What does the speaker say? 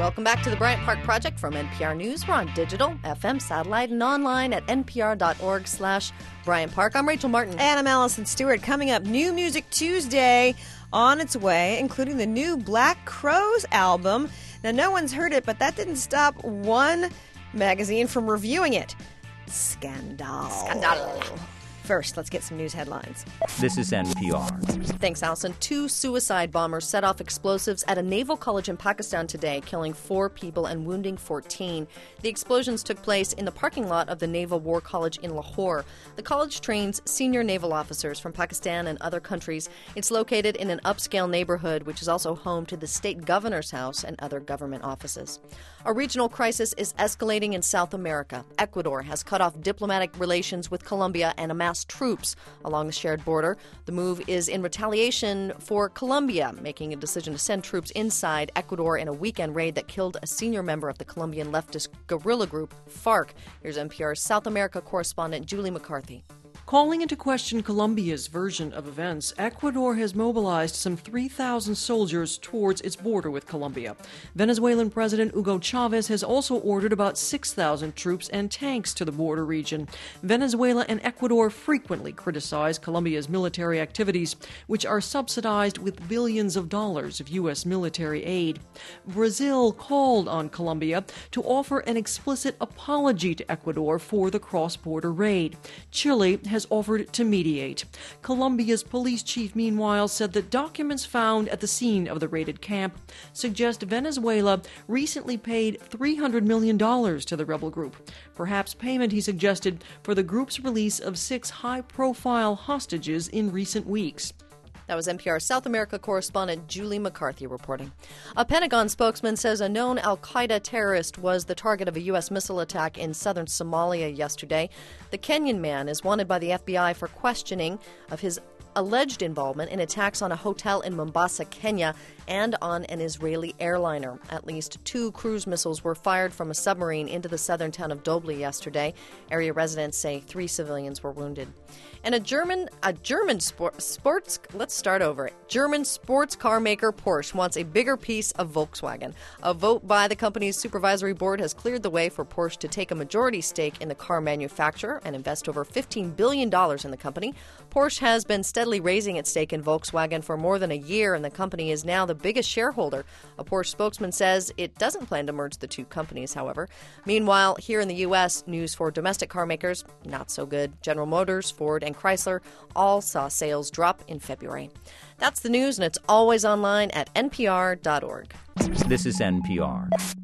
Welcome back to the Bryant Park Project from NPR News. We're on digital, FM, satellite, and online at npr.org/Bryant Park. I'm Rachel Martin. And I'm Allison Stewart. Coming up, New Music Tuesday on its way, including the new Black Crowes album. Now, no one's heard it, but that didn't stop one magazine from reviewing it. Scandal. First, let's get some news headlines. This is NPR. Thanks, Allison. 2 suicide bombers set off explosives at a naval college in Pakistan today, killing 4 people and wounding 14. The explosions took place in the parking lot of the Naval War College in Lahore. The college trains senior naval officers from Pakistan and other countries. It's located in an upscale neighborhood, which is also home to the state governor's house and other government offices. A regional crisis is escalating in South America. Ecuador has cut off diplomatic relations with Colombia and amassed troops along the shared border. The move is in retaliation for Colombia making a decision to send troops inside Ecuador in a weekend raid that killed a senior member of the Colombian leftist guerrilla group, FARC. Here's NPR's South America correspondent Julie McCarthy. Calling into question Colombia's version of events, Ecuador has mobilized some 3,000 soldiers towards its border with Colombia. Venezuelan President Hugo Chavez has also ordered about 6,000 troops and tanks to the border region. Venezuela and Ecuador frequently criticize Colombia's military activities, which are subsidized with billions of dollars of U.S. military aid. Brazil called on Colombia to offer an explicit apology to Ecuador for the cross-border raid. Chile has offered to mediate. Colombia's police chief, meanwhile, said that documents found at the scene of the raided camp suggest Venezuela recently paid $300 million to the rebel group. Perhaps payment, he suggested, for the group's release of 6 high-profile hostages in recent weeks. That was NPR South America correspondent Julie McCarthy reporting. A Pentagon spokesman says a known al-Qaeda terrorist was the target of a U.S. missile attack in southern Somalia yesterday. The Kenyan man is wanted by the FBI for questioning of his alleged involvement in attacks on a hotel in Mombasa, Kenya, and on an Israeli airliner. At least 2 cruise missiles were fired from a submarine into the southern town of Dobli yesterday. Area residents say 3 civilians were wounded. And German sports car maker Porsche wants a bigger piece of Volkswagen. A vote by the company's supervisory board has cleared the way for Porsche to take a majority stake in the car manufacturer and invest over $15 billion in the company. Porsche has been steadily raising its stake in Volkswagen for more than a year, and the company is now the biggest shareholder. A Porsche spokesman says it doesn't plan to merge the 2 companies, however. Meanwhile, here in the U.S., news for domestic car makers, not so good. General Motors, Ford, and Chrysler all saw sales drop in February. That's the news, and it's always online at npr.org. This is NPR.